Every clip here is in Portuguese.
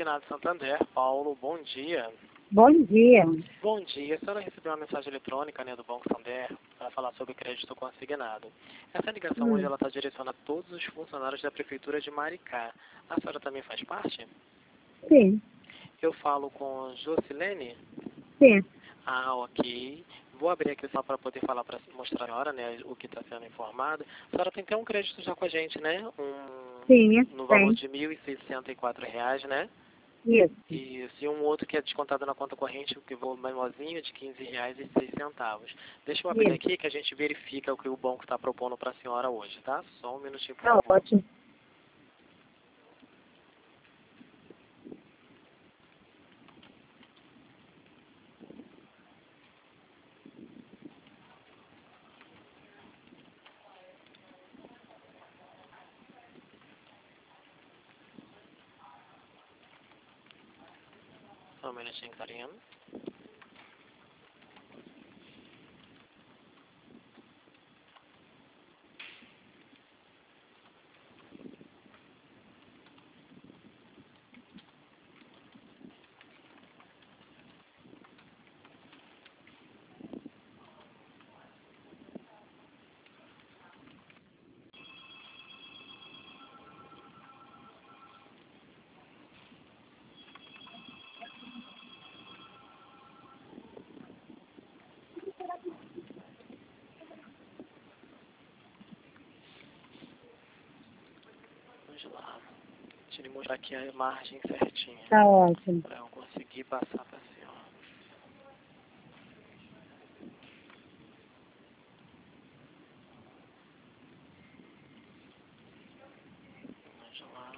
Consignado Santander. Paulo, bom dia. Bom dia. Bom dia. A senhora recebeu uma mensagem eletrônica, né, do Banco Santander para falar sobre crédito consignado. Essa ligação hoje ela está direcionada a todos os funcionários da Prefeitura de Maricá. A senhora também faz parte? Sim. Eu falo com Jocilene? Sim. Ah, ok. Vou abrir aqui só para poder falar, para mostrar a senhora, né, o que está sendo informado. A senhora tem que ter um crédito já com a gente, né? Sim, No valor tem. de R$ 1.064, né? Isso. E um outro que é descontado na conta corrente, que vou menorzinho, de R$ 15,06. Deixa eu abrir Isso. aqui que a gente verifica o que o banco está propondo para a senhora hoje, tá? Só um minutinho, por Tá favor. ótimo. Só um minutinho, Karina. Vamos lá. Deixa ele mostrar aqui a margem certinha, Tá ótimo. para eu conseguir passar para a senhora. Vamos lá.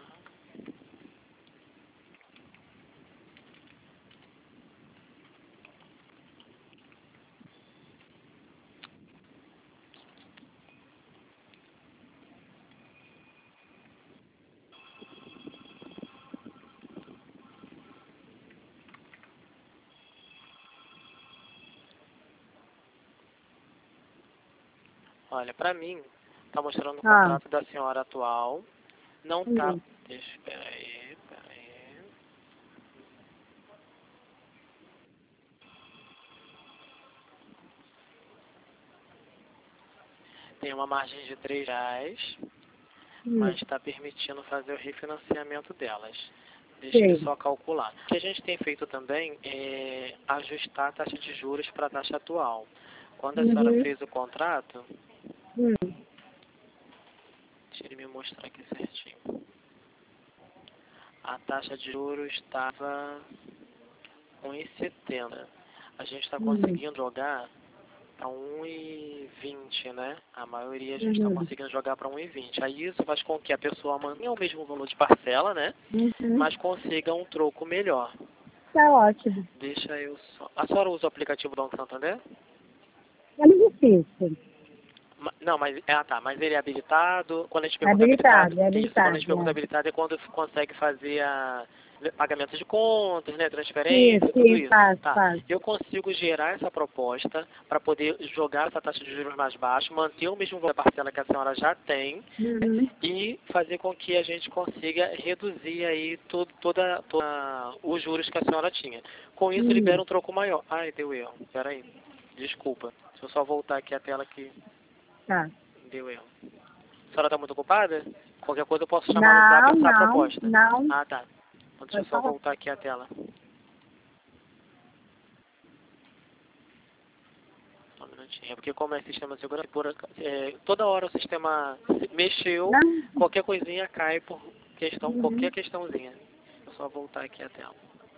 Olha, para mim, tá mostrando o contrato da senhora atual. Não tá... Deixa, peraí. Tem uma margem de R$ 3, mas está permitindo fazer o refinanciamento delas. Deixa ele só calcular. O que a gente tem feito também é ajustar a taxa de juros para a taxa atual. Quando a senhora fez o contrato, deixa ele me mostrar aqui certinho. A taxa de juros estava 1,70. A gente está conseguindo jogar para 1,20, né? A maioria a gente está conseguindo jogar para 1,20. Aí isso faz com que a pessoa mantenha o mesmo valor de parcela, né? Mas consiga um troco melhor. Tá ótimo. Deixa eu só... A senhora usa o aplicativo do Banco Santander? É muito difícil. Não, mas... Ah, tá. Mas ele é habilitado? Quando a gente É pergunta habilitado, é Isso, quando a gente habilitado. pergunta habilitado é quando consegue fazer pagamentos de contas, né? Transferência, tudo isso. Faz. Eu consigo gerar essa proposta para poder jogar essa taxa de juros mais baixa, manter o mesmo valor da parcela que a senhora já tem e fazer com que a gente consiga reduzir aí toda os juros que a senhora tinha. Com isso, libera um troco maior. Ai, deu erro. Peraí. Desculpa. Deixa eu só voltar aqui a tela que Tá. deu erro. A senhora está muito ocupada? Qualquer coisa eu posso chamar no zap e passar a proposta. Não. Ah, tá. Então deixa eu só voltar aqui a tela. Só um minutinho. É porque como é sistema de segurança, toda hora o sistema mexeu, qualquer coisinha cai por questão, qualquer questãozinha. Deixa eu só voltar aqui a tela.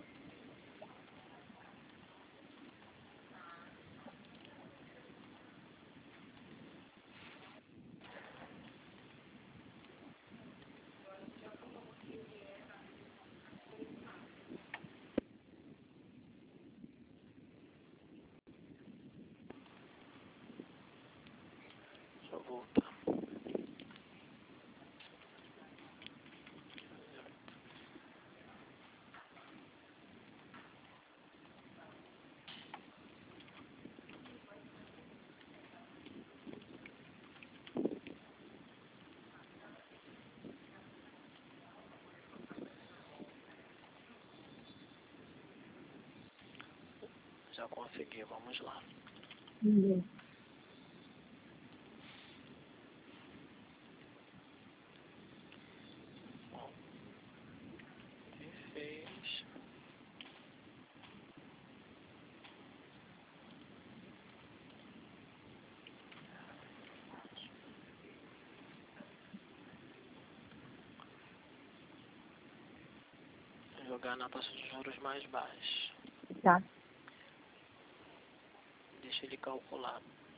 Deixa eu voltar. Já consegui, vamos lá. Uhum. Bom, 16. Jogar na taxa de juros mais baixa. Tá. Deixa ele calcular.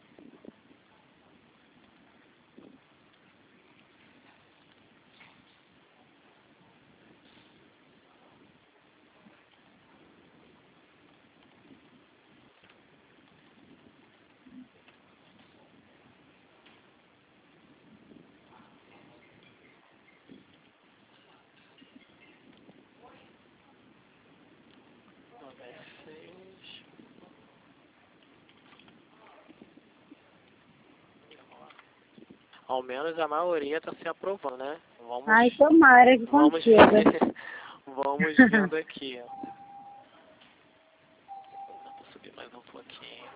Ao menos a maioria está se aprovando, né? Ai, tomara que Vamos consiga. vamos vendo aqui. Vou subir mais um pouquinho.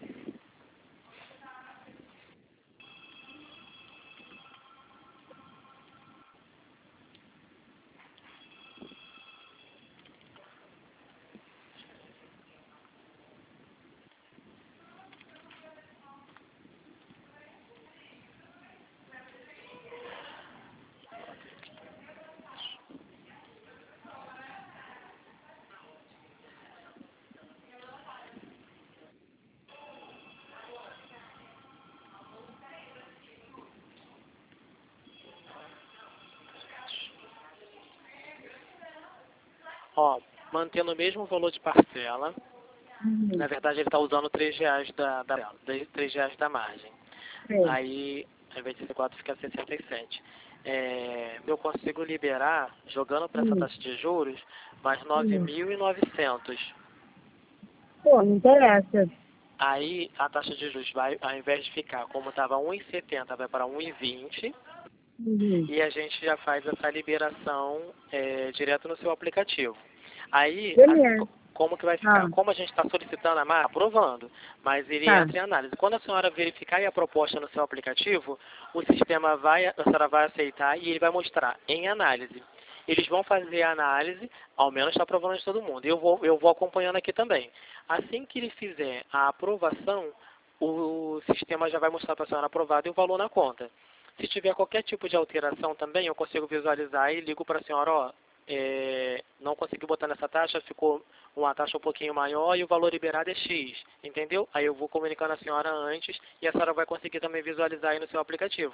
Ó, mantendo o mesmo valor de parcela. Uhum. Na verdade, ele está usando R$ 3 R$ 3 da margem. Sei. Aí, ao invés de 64, fica 67. Eu consigo liberar, jogando para essa Uhum. taxa de juros, mais Uhum. 9.900. Pô, não interessa. Aí, a taxa de juros vai, ao invés de ficar como estava 1,70, vai para 1,20. Uhum. E a gente já faz essa liberação direto no seu aplicativo. Aí, Beleza. como que vai Ah, ficar? Como a gente está solicitando a marca, aprovando, mas ele tá. entra em análise. Quando a senhora verificar a proposta no seu aplicativo, o sistema a senhora vai aceitar e ele vai mostrar em análise. Eles vão fazer a análise, ao menos está aprovando de todo mundo. Eu vou acompanhando aqui também. Assim que ele fizer a aprovação, o sistema já vai mostrar para a senhora aprovado e o valor na conta. Se tiver qualquer tipo de alteração também, eu consigo visualizar e ligo para a senhora, ó, não consegui botar nessa taxa, ficou uma taxa um pouquinho maior e o valor liberado é X, entendeu? Aí eu vou comunicando a senhora antes e a senhora vai conseguir também visualizar aí no seu aplicativo.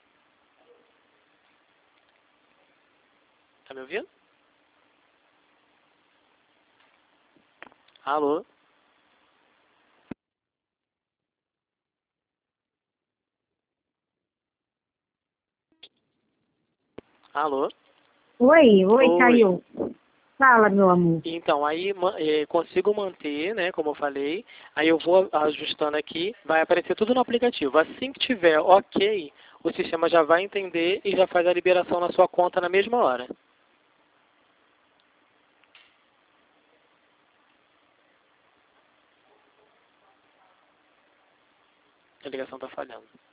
Tá me ouvindo? Alô? Alô? Oi, Oi. caiu. Fala, meu amor. Então, aí consigo manter, né, como eu falei, aí eu vou ajustando aqui, vai aparecer tudo no aplicativo. Assim que tiver ok, o sistema já vai entender e já faz a liberação na sua conta na mesma hora. A ligação está falhando.